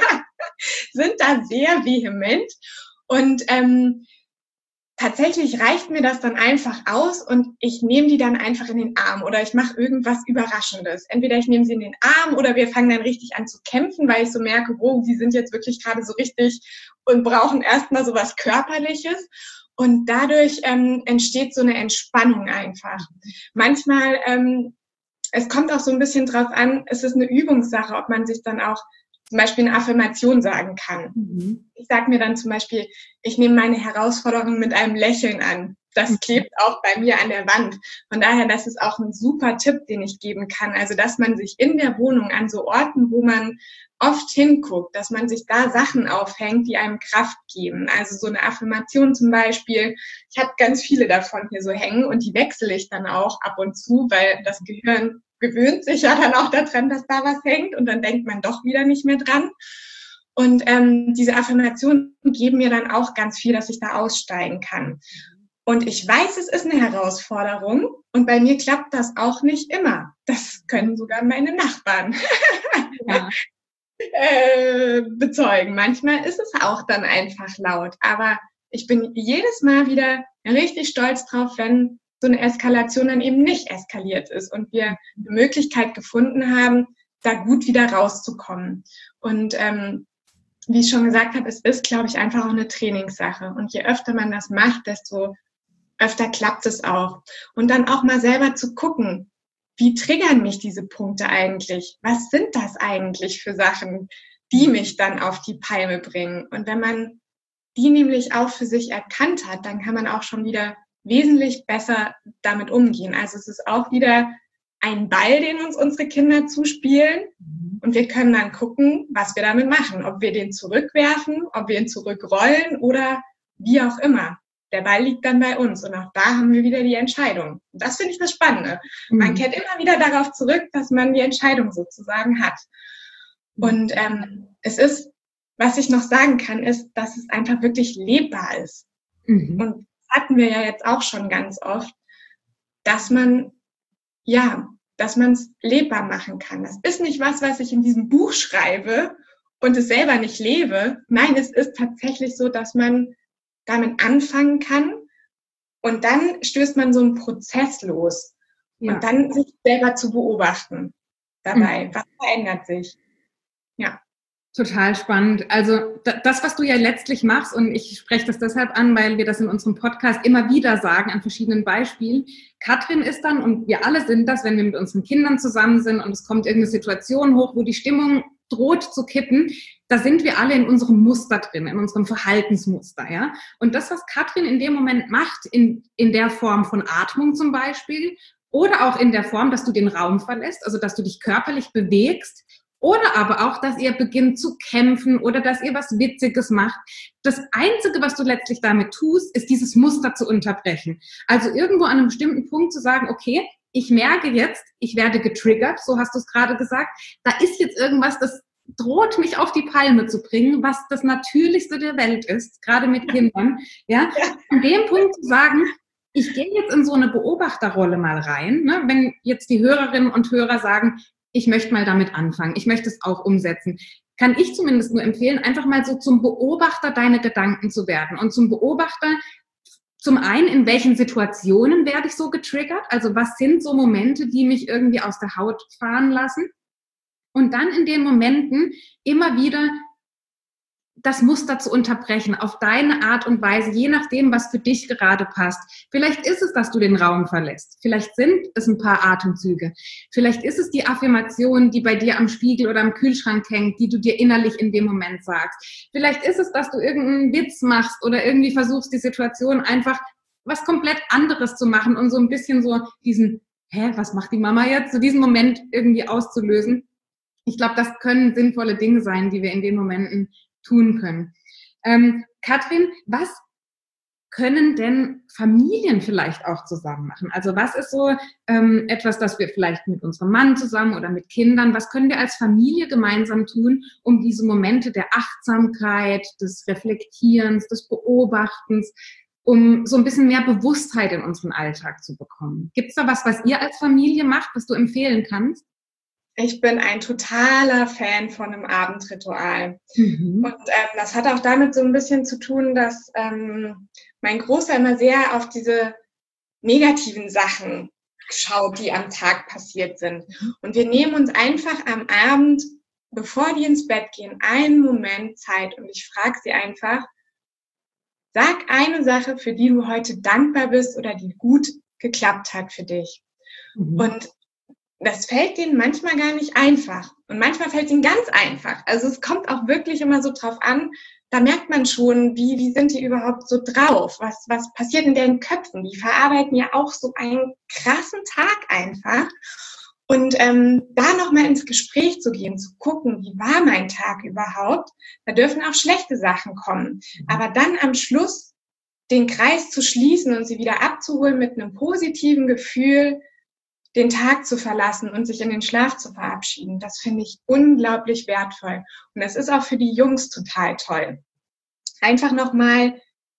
sind da sehr vehement und ähm, tatsächlich reicht mir das dann einfach aus und ich nehme die dann einfach in den Arm oder ich mache irgendwas Überraschendes. Entweder ich nehme sie in den Arm oder wir fangen dann richtig an zu kämpfen, weil ich so merke, wow, sie sind jetzt wirklich gerade so richtig und brauchen erstmal so was Körperliches. Und dadurch ähm, entsteht so eine Entspannung einfach. Manchmal, ähm, es kommt auch so ein bisschen drauf an, es ist eine Übungssache, ob man sich dann auch zum Beispiel eine Affirmation sagen kann. Mhm. Ich sage mir dann zum Beispiel, ich nehme meine Herausforderung mit einem Lächeln an. Das klebt auch bei mir an der Wand. Von daher, das ist auch ein super Tipp, den ich geben kann. Also, dass man sich in der Wohnung an so Orten, wo man oft hinguckt, dass man sich da Sachen aufhängt, die einem Kraft geben. Also so eine Affirmation zum Beispiel. Ich habe ganz viele davon hier so hängen und die wechsle ich dann auch ab und zu, weil das Gehirn gewöhnt sich ja dann auch daran, dass da was hängt und dann denkt man doch wieder nicht mehr dran. Und ähm, diese Affirmationen geben mir dann auch ganz viel, dass ich da aussteigen kann. Und ich weiß, es ist eine Herausforderung und bei mir klappt das auch nicht immer. Das können sogar meine Nachbarn ja. äh, bezeugen. Manchmal ist es auch dann einfach laut, aber ich bin jedes Mal wieder richtig stolz drauf, wenn so eine Eskalation dann eben nicht eskaliert ist und wir eine Möglichkeit gefunden haben, da gut wieder rauszukommen. Und ähm, wie ich schon gesagt habe, es ist, glaube ich, einfach auch eine Trainingssache. Und je öfter man das macht, desto öfter klappt es auch. Und dann auch mal selber zu gucken, wie triggern mich diese Punkte eigentlich? Was sind das eigentlich für Sachen, die mich dann auf die Palme bringen? Und wenn man die nämlich auch für sich erkannt hat, dann kann man auch schon wieder wesentlich besser damit umgehen. Also es ist auch wieder ein Ball, den uns unsere Kinder zuspielen und wir können dann gucken, was wir damit machen. Ob wir den zurückwerfen, ob wir ihn zurückrollen oder wie auch immer. der Ball liegt dann bei uns und auch da haben wir wieder die Entscheidung. Und das finde ich das Spannende. Mhm. Man kehrt immer wieder darauf zurück, dass man die Entscheidung sozusagen hat. Mhm. Und ähm, es ist, was ich noch sagen kann, ist, dass es einfach wirklich lebbar ist. Mhm. Und das hatten wir ja jetzt auch schon ganz oft, dass man, ja, dass man es lebbar machen kann. Das ist nicht was, was ich in diesem Buch schreibe und es selber nicht lebe. Nein, es ist tatsächlich so, dass man damit anfangen kann und dann stößt man so einen Prozess los. Ja. Und dann sich selber zu beobachten dabei. Mhm. Was verändert sich? Ja. Total spannend. Also das, was du ja letztlich machst, und ich spreche das deshalb an, weil wir das in unserem Podcast immer wieder sagen, an verschiedenen Beispielen. Katrin ist dann, und wir alle sind das, wenn wir mit unseren Kindern zusammen sind und es kommt irgendeine Situation hoch, wo die Stimmung droht zu kippen, da sind wir alle in unserem Muster drin, in unserem Verhaltensmuster, ja. Und das, was Katrin in dem Moment macht, in, in der Form von Atmung zum Beispiel, oder auch in der Form, dass du den Raum verlässt, also dass du dich körperlich bewegst, oder aber auch, dass ihr beginnt zu kämpfen oder dass ihr was Witziges macht. Das Einzige, was du letztlich damit tust, ist dieses Muster zu unterbrechen. Also irgendwo an einem bestimmten Punkt zu sagen, okay, ich merke jetzt, ich werde getriggert, so hast du es gerade gesagt. Da ist jetzt irgendwas, das droht mich auf die Palme zu bringen, was das Natürlichste der Welt ist, gerade mit Kindern. Ja, an dem Punkt zu sagen, ich gehe jetzt in so eine Beobachterrolle mal rein. Ne? Wenn jetzt die Hörerinnen und Hörer sagen, ich möchte mal damit anfangen, ich möchte es auch umsetzen, kann ich zumindest nur empfehlen, einfach mal so zum Beobachter deiner Gedanken zu werden und zum Beobachter zum einen, in welchen Situationen werde ich so getriggert, also was sind so Momente, die mich irgendwie aus der Haut fahren lassen, und dann in den Momenten immer wieder das Muster zu unterbrechen, auf deine Art und Weise, je nachdem, was für dich gerade passt. Vielleicht ist es, dass du den Raum verlässt. Vielleicht sind es ein paar Atemzüge. Vielleicht ist es die Affirmation, die bei dir am Spiegel oder am Kühlschrank hängt, die du dir innerlich in dem Moment sagst. Vielleicht ist es, dass du irgendeinen Witz machst oder irgendwie versuchst, die Situation einfach was komplett anderes zu machen und so ein bisschen so diesen, hä, was macht die Mama jetzt? So diesen Moment irgendwie auszulösen. Ich glaube, das können sinnvolle Dinge sein, die wir in den Momenten tun können. Ähm, Katrin, was können denn Familien vielleicht auch zusammen machen? Also was ist so ähm, etwas, das wir vielleicht mit unserem Mann zusammen oder mit Kindern, was können wir als Familie gemeinsam tun, um diese Momente der Achtsamkeit, des Reflektierens, des Beobachtens, um so ein bisschen mehr Bewusstheit in unseren Alltag zu bekommen? Gibt es da was, was ihr als Familie macht, was du empfehlen kannst? Ich bin ein totaler Fan von einem Abendritual. Mhm. Und ähm, das hat auch damit so ein bisschen zu tun, dass ähm, mein Großer immer sehr auf diese negativen Sachen schaut, die am Tag passiert sind. Und wir nehmen uns einfach am Abend, bevor die ins Bett gehen, einen Moment Zeit und ich frage sie einfach, sag eine Sache, für die du heute dankbar bist oder die gut geklappt hat für dich. Mhm. Und das fällt denen manchmal gar nicht einfach. Und manchmal fällt es ihnen ganz einfach. Also es kommt auch wirklich immer so drauf an, da merkt man schon, wie, wie sind die überhaupt so drauf? Was, was passiert in deren Köpfen? Die verarbeiten ja auch so einen krassen Tag einfach. Und ähm, da nochmal ins Gespräch zu gehen, zu gucken, wie war mein Tag überhaupt? Da dürfen auch schlechte Sachen kommen. Aber dann am Schluss den Kreis zu schließen und sie wieder abzuholen mit einem positiven Gefühl, den Tag zu verlassen und sich in den Schlaf zu verabschieden, das finde ich unglaublich wertvoll. Und das ist auch für die Jungs total toll. Einfach nochmal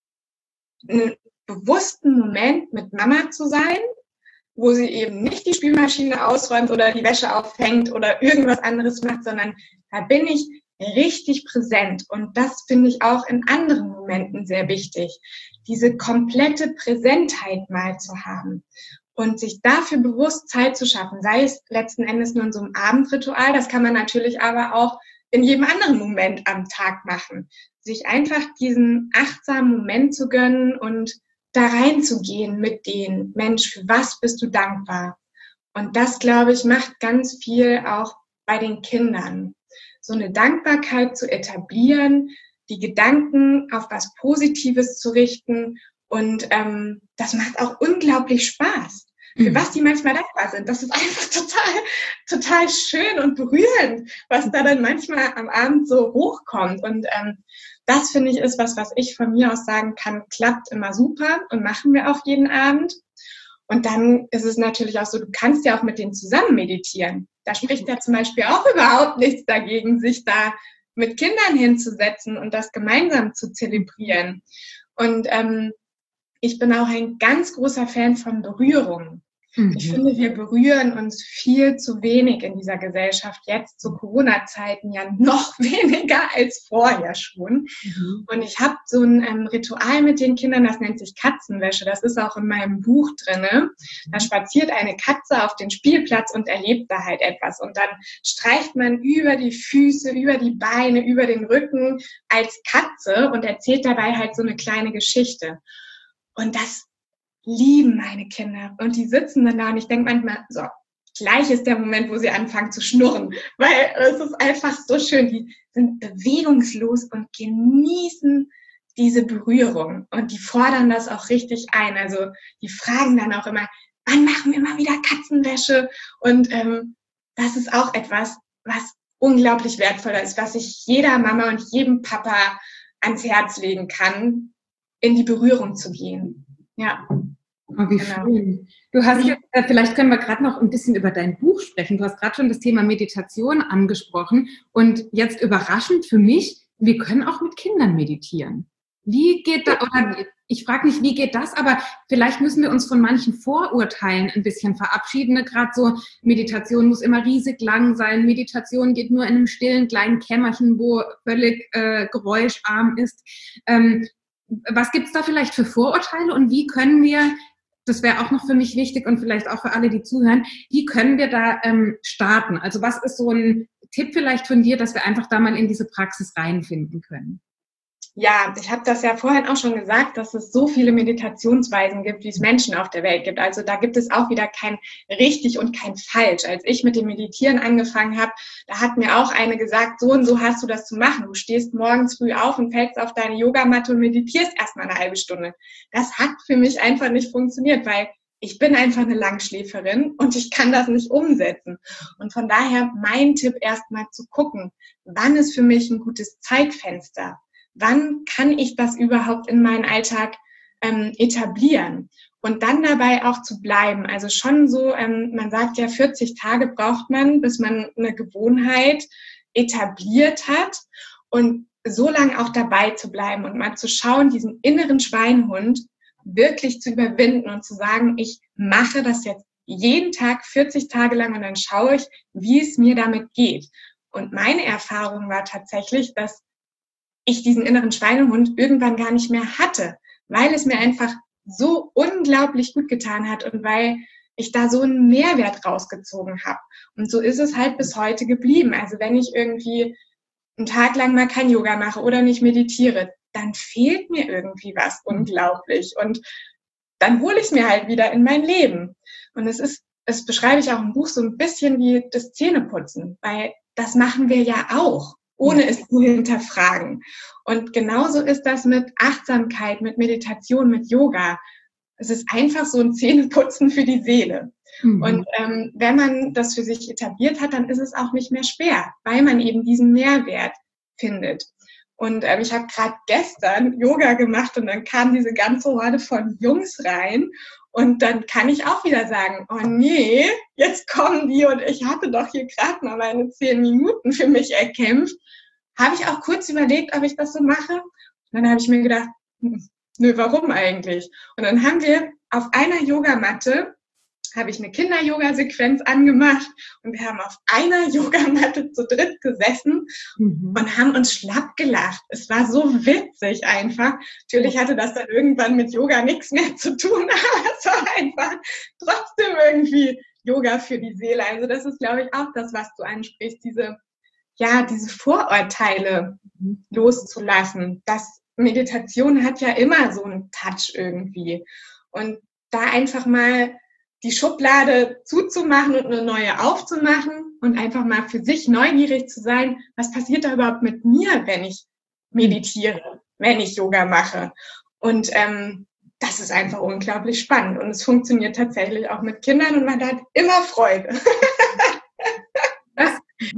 einen bewussten Moment mit Mama zu sein, wo sie eben nicht die Spülmaschine ausräumt oder die Wäsche aufhängt oder irgendwas anderes macht, sondern da bin ich richtig präsent. Und das finde ich auch in anderen Momenten sehr wichtig, diese komplette Präsentheit mal zu haben. Und sich dafür bewusst Zeit zu schaffen, sei es letzten Endes nur in so einem Abendritual, das kann man natürlich aber auch in jedem anderen Moment am Tag machen. Sich einfach diesen achtsamen Moment zu gönnen und da reinzugehen mit denen, Mensch, für was bist du dankbar? Und das, glaube ich, macht ganz viel auch bei den Kindern. So eine Dankbarkeit zu etablieren, die Gedanken auf was Positives zu richten. Und ähm, das macht auch unglaublich Spaß. Für mhm. was die manchmal dankbar sind. Das ist einfach total, total schön und berührend, was da dann manchmal am Abend so hochkommt. Und ähm, das finde ich ist was, was ich von mir aus sagen kann, klappt immer super und machen wir auch jeden Abend. Und dann ist es natürlich auch so, du kannst ja auch mit denen zusammen meditieren. Da spricht ja zum Beispiel auch überhaupt nichts dagegen, sich da mit Kindern hinzusetzen und das gemeinsam zu zelebrieren. Und ähm, ich bin auch ein ganz großer Fan von Berührung. Mhm. Ich finde, wir berühren uns viel zu wenig in dieser Gesellschaft, jetzt zu Corona-Zeiten ja noch weniger als vorher schon. Mhm. Und ich habe so ein ähm, Ritual mit den Kindern, das nennt sich Katzenwäsche. Das ist auch in meinem Buch drinne. Da spaziert eine Katze auf den Spielplatz und erlebt da halt etwas. Und dann streicht man über die Füße, über die Beine, über den Rücken als Katze und erzählt dabei halt so eine kleine Geschichte. Und das lieben meine Kinder. Und die sitzen dann da und ich denke manchmal, so, gleich ist der Moment, wo sie anfangen zu schnurren. Weil es ist einfach so schön. Die sind bewegungslos und genießen diese Berührung. Und die fordern das auch richtig ein. Also die fragen dann auch immer, wann machen wir mal wieder Katzenwäsche? Und ähm, das ist auch etwas, was unglaublich wertvoll ist, was ich jeder Mama und jedem Papa ans Herz legen kann, in die Berührung zu gehen. Ja. Oh, wie genau. Schön. Du hast jetzt, äh, vielleicht können wir gerade noch ein bisschen über dein Buch sprechen. Du hast gerade schon das Thema Meditation angesprochen und jetzt überraschend für mich, wir können auch mit Kindern meditieren. Wie geht da, oder ich frage nicht, wie geht das, aber vielleicht müssen wir uns von manchen Vorurteilen ein bisschen verabschieden. Gerade so, Meditation muss immer riesig lang sein, Meditation geht nur in einem stillen kleinen Kämmerchen, wo völlig äh, geräuscharm ist. Ähm, Was gibt es da vielleicht für Vorurteile und wie können wir, das wäre auch noch für mich wichtig und vielleicht auch für alle, die zuhören, wie können wir da ähm, starten? Also was ist so ein Tipp vielleicht von dir, dass wir einfach da mal in diese Praxis reinfinden können? Ja, ich habe das ja vorhin auch schon gesagt, dass es so viele Meditationsweisen gibt, wie es Menschen auf der Welt gibt. Also da gibt es auch wieder kein richtig und kein falsch. Als ich mit dem Meditieren angefangen habe, da hat mir auch eine gesagt, so und so hast du das zu machen. Du stehst morgens früh auf und fällst auf deine Yogamatte und meditierst erstmal eine halbe Stunde. Das hat für mich einfach nicht funktioniert, weil ich bin einfach eine Langschläferin und ich kann das nicht umsetzen. Und von daher mein Tipp erstmal zu gucken, wann ist für mich ein gutes Zeitfenster? Wann kann ich das überhaupt in meinen Alltag ähm, etablieren? Und dann dabei auch zu bleiben. Also schon so, ähm, man sagt ja, vierzig Tage braucht man, bis man eine Gewohnheit etabliert hat. Und so lange auch dabei zu bleiben und mal zu schauen, diesen inneren Schweinehund wirklich zu überwinden und zu sagen, ich mache das jetzt jeden Tag vierzig Tage lang und dann schaue ich, wie es mir damit geht. Und meine Erfahrung war tatsächlich, dass ich diesen inneren Schweinehund irgendwann gar nicht mehr hatte, weil es mir einfach so unglaublich gut getan hat und weil ich da so einen Mehrwert rausgezogen habe. Und so ist es halt bis heute geblieben. Also wenn ich irgendwie einen Tag lang mal kein Yoga mache oder nicht meditiere, dann fehlt mir irgendwie was unglaublich. Und dann hole ich es mir halt wieder in mein Leben. Und es ist, das beschreibe ich auch im Buch so ein bisschen wie das Zähneputzen, weil das machen wir ja auch, ohne es zu hinterfragen. Und genauso ist das mit Achtsamkeit, mit Meditation, mit Yoga. Es ist einfach so ein Zähneputzen für die Seele. Mhm. Und ähm, wenn man das für sich etabliert hat, dann ist es auch nicht mehr schwer, weil man eben diesen Mehrwert findet. Und ähm, ich habe gerade gestern Yoga gemacht und dann kam diese ganze Horde von Jungs rein. Und dann kann ich auch wieder sagen, oh nee, jetzt kommen die und ich hatte doch hier gerade mal meine zehn Minuten für mich erkämpft. Habe ich auch kurz überlegt, ob ich das so mache. Und dann habe ich mir gedacht, hm, nö, warum eigentlich? Und dann haben wir auf einer Yogamatte, habe ich eine Kinder-Yoga-Sequenz angemacht und wir haben auf einer Yogamatte zu dritt gesessen mhm. und haben uns schlapp gelacht. Es war so witzig einfach. Natürlich hatte das dann irgendwann mit Yoga nichts mehr zu tun, aber es war einfach trotzdem irgendwie Yoga für die Seele. Also das ist, glaube ich, auch das, was du ansprichst, diese, ja, diese Vorurteile mhm. loszulassen. Das Meditation hat ja immer so einen Touch irgendwie. Und da einfach mal die Schublade zuzumachen und eine neue aufzumachen und einfach mal für sich neugierig zu sein, was passiert da überhaupt mit mir, wenn ich meditiere, wenn ich Yoga mache. Und ähm, das ist einfach unglaublich spannend und es funktioniert tatsächlich auch mit Kindern und man hat immer Freude. Das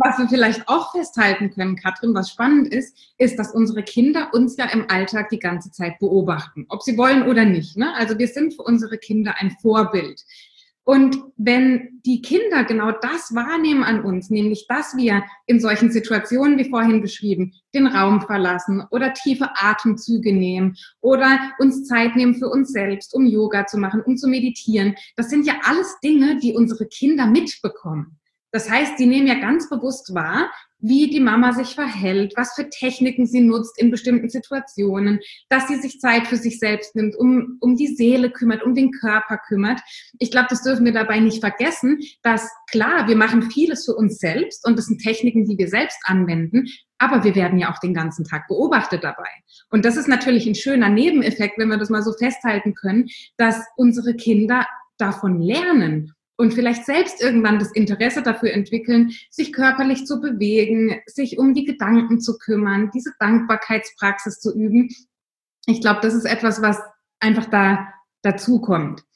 was wir vielleicht auch festhalten können, Katrin, was spannend ist, ist, dass unsere Kinder uns ja im Alltag die ganze Zeit beobachten, ob sie wollen oder nicht, ne? Also wir sind für unsere Kinder ein Vorbild. Und wenn die Kinder genau das wahrnehmen an uns, nämlich dass wir in solchen Situationen, wie vorhin beschrieben, den Raum verlassen oder tiefe Atemzüge nehmen oder uns Zeit nehmen für uns selbst, um Yoga zu machen, um zu meditieren, das sind ja alles Dinge, die unsere Kinder mitbekommen. Das heißt, die nehmen ja ganz bewusst wahr, wie die Mama sich verhält, was für Techniken sie nutzt in bestimmten Situationen, dass sie sich Zeit für sich selbst nimmt, um, um die Seele kümmert, um den Körper kümmert. Ich glaube, das dürfen wir dabei nicht vergessen, dass klar, wir machen vieles für uns selbst und das sind Techniken, die wir selbst anwenden, aber wir werden ja auch den ganzen Tag beobachtet dabei. Und das ist natürlich ein schöner Nebeneffekt, wenn wir das mal so festhalten können, dass unsere Kinder davon lernen und vielleicht selbst irgendwann das Interesse dafür entwickeln, sich körperlich zu bewegen, sich um die Gedanken zu kümmern, diese Dankbarkeitspraxis zu üben. Ich glaube, das ist etwas, was einfach da dazu kommt.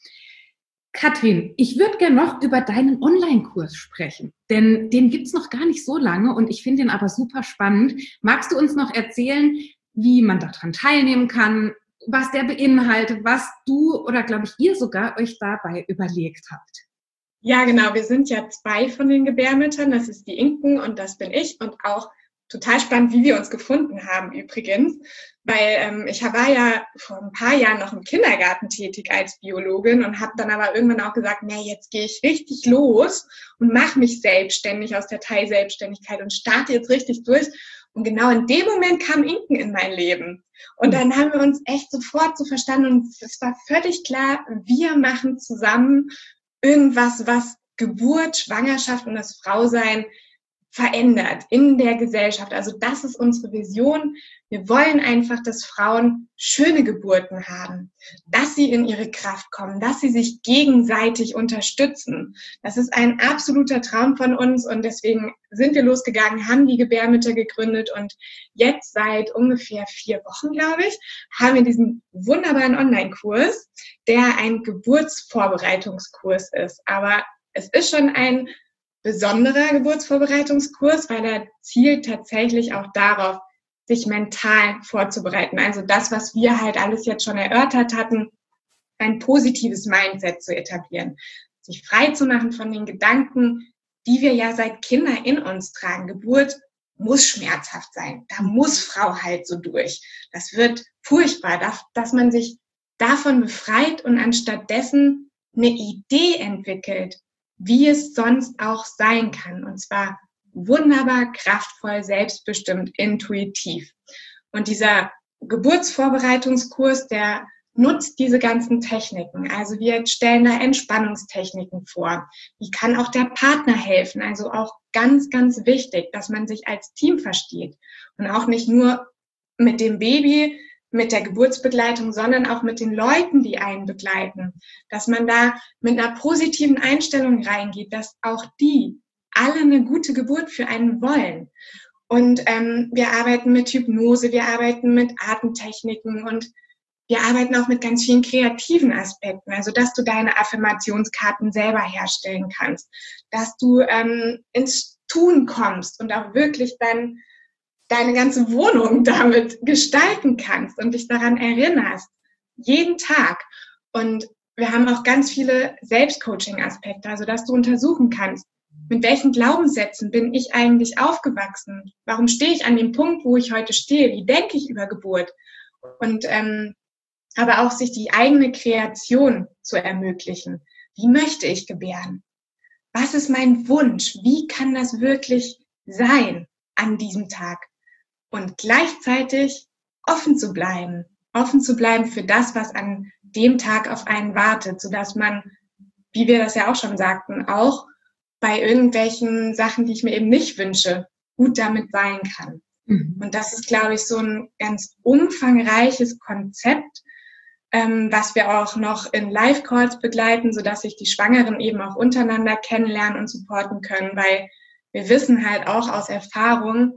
Katrin, ich würde gerne noch über deinen Online-Kurs sprechen, denn den gibt's noch gar nicht so lange und ich finde ihn aber super spannend. Magst du uns noch erzählen, wie man daran teilnehmen kann, was der beinhaltet, was du oder, glaube ich, ihr sogar euch dabei überlegt habt? Ja, genau. Wir sind ja zwei von den Gebärmüttern. Das ist die Inken und das bin ich. Und auch total spannend, wie wir uns gefunden haben übrigens. Weil ähm, ich war ja vor ein paar Jahren noch im Kindergarten tätig als Biologin und habe dann aber irgendwann auch gesagt, nee, jetzt gehe ich richtig los und mache mich selbstständig aus der Teilselbstständigkeit und starte jetzt richtig durch. Und genau in dem Moment kam Inken in mein Leben. Und dann haben wir uns echt sofort so verstanden und es war völlig klar, wir machen zusammen irgendwas, was Geburt, Schwangerschaft und das Frausein verändert in der Gesellschaft. Also das ist unsere Vision. Wir wollen einfach, dass Frauen schöne Geburten haben, dass sie in ihre Kraft kommen, dass sie sich gegenseitig unterstützen. Das ist ein absoluter Traum von uns und deswegen sind wir losgegangen, haben die Gebärmütter gegründet und jetzt seit ungefähr vier Wochen, glaube ich, haben wir diesen wunderbaren Online-Kurs, der ein Geburtsvorbereitungskurs ist. Aber es ist schon ein besonderer Geburtsvorbereitungskurs, weil er zielt tatsächlich auch darauf, sich mental vorzubereiten. Also das, was wir halt alles jetzt schon erörtert hatten, ein positives Mindset zu etablieren, sich frei zu machen von den Gedanken, die wir ja seit Kindern in uns tragen. Geburt muss schmerzhaft sein. Da muss Frau halt so durch. Das wird furchtbar, dass man sich davon befreit und anstatt dessen eine Idee entwickelt, wie es sonst auch sein kann. Und zwar wunderbar, kraftvoll, selbstbestimmt, intuitiv. Und dieser Geburtsvorbereitungskurs, der nutzt diese ganzen Techniken. Also wir stellen da Entspannungstechniken vor. Wie kann auch der Partner helfen? Also auch ganz, ganz wichtig, dass man sich als Team versteht und auch nicht nur mit dem Baby, mit der Geburtsbegleitung, sondern auch mit den Leuten, die einen begleiten. Dass man da mit einer positiven Einstellung reingeht, dass auch die alle eine gute Geburt für einen wollen. Und ähm, wir arbeiten mit Hypnose, wir arbeiten mit Atemtechniken und wir arbeiten auch mit ganz vielen kreativen Aspekten. Also, dass du deine Affirmationskarten selber herstellen kannst, dass du ähm, ins Tun kommst und auch wirklich dann deine ganze Wohnung damit gestalten kannst und dich daran erinnerst. Jeden Tag. Und wir haben auch ganz viele Selbstcoaching-Aspekte, also dass du untersuchen kannst, mit welchen Glaubenssätzen bin ich eigentlich aufgewachsen? Warum stehe ich an dem Punkt, wo ich heute stehe? Wie denke ich über Geburt? Und ähm, aber auch sich die eigene Kreation zu ermöglichen. Wie möchte ich gebären? Was ist mein Wunsch? Wie kann das wirklich sein an diesem Tag? Und gleichzeitig offen zu bleiben. Offen zu bleiben für das, was an dem Tag auf einen wartet, sodass man, wie wir das ja auch schon sagten, auch bei irgendwelchen Sachen, die ich mir eben nicht wünsche, gut damit sein kann. Mhm. Und das ist, glaube ich, so ein ganz umfangreiches Konzept, ähm, was wir auch noch in Live-Calls begleiten, sodass sich die Schwangeren eben auch untereinander kennenlernen und supporten können, weil wir wissen halt auch aus Erfahrung,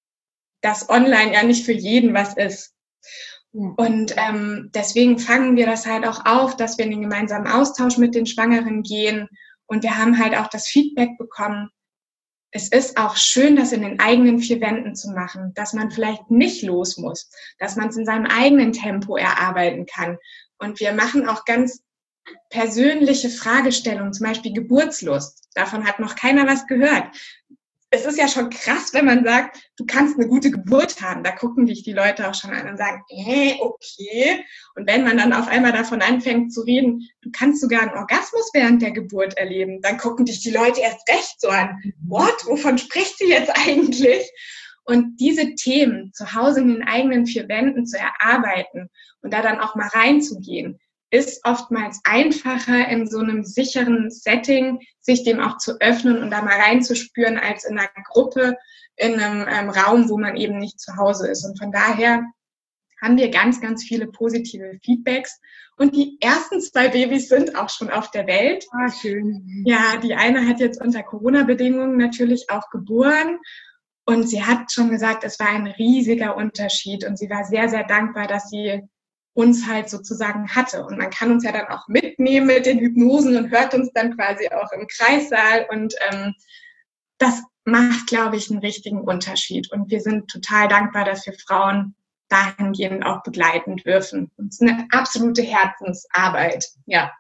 dass online ja nicht für jeden was ist. Mhm. Und ähm, deswegen fangen wir das halt auch auf, dass wir in den gemeinsamen Austausch mit den Schwangeren gehen. Und wir haben halt auch das Feedback bekommen, es ist auch schön, das in den eigenen vier Wänden zu machen, dass man vielleicht nicht los muss, dass man es in seinem eigenen Tempo erarbeiten kann. Und wir machen auch ganz persönliche Fragestellungen, zum Beispiel Geburtslust. Davon hat noch keiner was gehört. Es ist ja schon krass, wenn man sagt, du kannst eine gute Geburt haben. Da gucken dich die Leute auch schon an und sagen, äh, okay. Und wenn man dann auf einmal davon anfängt zu reden, du kannst sogar einen Orgasmus während der Geburt erleben, dann gucken dich die Leute erst recht so an. What? Wovon spricht sie jetzt eigentlich? Und diese Themen zu Hause in den eigenen vier Wänden zu erarbeiten und da dann auch mal reinzugehen, ist oftmals einfacher in so einem sicheren Setting, sich dem auch zu öffnen und da mal reinzuspüren, als in einer Gruppe, in einem ähm, Raum, wo man eben nicht zu Hause ist. Und von daher haben wir ganz, ganz viele positive Feedbacks. Und die ersten zwei Babys sind auch schon auf der Welt. Ah, schön. Ja, die eine hat jetzt unter Corona-Bedingungen natürlich auch geboren. Und sie hat schon gesagt, es war ein riesiger Unterschied. Und sie war sehr, sehr dankbar, dass sie uns halt sozusagen hatte. Und man kann uns ja dann auch mitnehmen mit den Hypnosen und hört uns dann quasi auch im Kreissaal. Und ähm, das macht, glaube ich, einen richtigen Unterschied. Und wir sind total dankbar, dass wir Frauen dahingehend auch begleiten dürfen. Und es ist eine absolute Herzensarbeit, ja.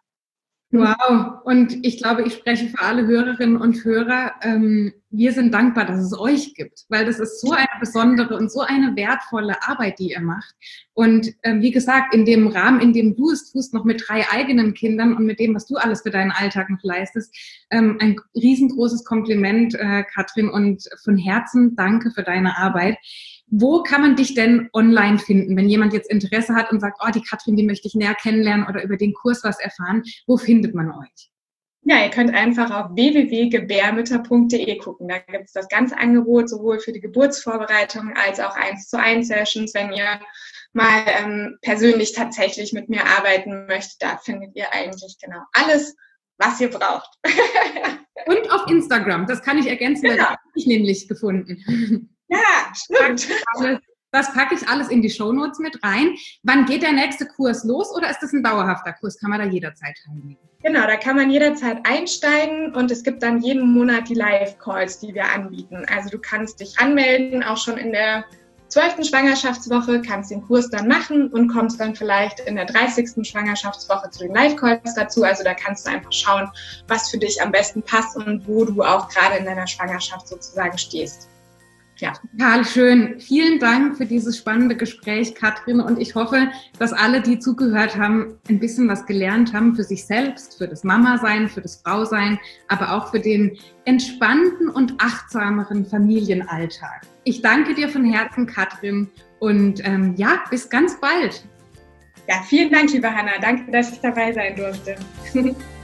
Wow, und ich glaube, ich spreche für alle Hörerinnen und Hörer. Ähm, wir sind dankbar, dass es euch gibt, weil das ist so eine besondere und so eine wertvolle Arbeit, die ihr macht. Und ähm, wie gesagt, in dem Rahmen, in dem du es tust, noch mit drei eigenen Kindern und mit dem, was du alles für deinen Alltag noch leistest, ähm, ein riesengroßes Kompliment, äh, Katrin, und von Herzen danke für deine Arbeit. Wo kann man dich denn online finden, wenn jemand jetzt Interesse hat und sagt, oh, die Katrin, die möchte ich näher kennenlernen oder über den Kurs was erfahren? Wo findet man euch? Ja, ihr könnt einfach auf w w w punkt gebärmütter punkt d e gucken. Da gibt es das ganze Angebot, sowohl für die Geburtsvorbereitung als auch eins zu eins Sessions, wenn ihr mal ähm, persönlich tatsächlich mit mir arbeiten möchtet. Da findet ihr eigentlich genau alles, was ihr braucht. Und auf Instagram, das kann ich ergänzen, weil Genau. das habe ich nämlich gefunden. Ja, stimmt. Alles, das packe ich alles in die Shownotes mit rein. Wann geht der nächste Kurs los oder ist das ein dauerhafter Kurs? Kann man da jederzeit teilnehmen? Genau, da kann man jederzeit einsteigen und es gibt dann jeden Monat die Live-Calls, die wir anbieten. Also du kannst dich anmelden, auch schon in der zwölften Schwangerschaftswoche, kannst den Kurs dann machen und kommst dann vielleicht in der dreißigsten Schwangerschaftswoche zu den Live-Calls dazu. Also da kannst du einfach schauen, was für dich am besten passt und wo du auch gerade in deiner Schwangerschaft sozusagen stehst. Ja. Total schön. Vielen Dank für dieses spannende Gespräch, Katrin. Und ich hoffe, dass alle, die zugehört haben, ein bisschen was gelernt haben für sich selbst, für das Mama-Sein, für das Frau-Sein, aber auch für den entspannten und achtsameren Familienalltag. Ich danke dir von Herzen, Katrin. Und ähm, ja, bis ganz bald. Ja, vielen Dank, liebe Hanna. Danke, dass ich dabei sein durfte.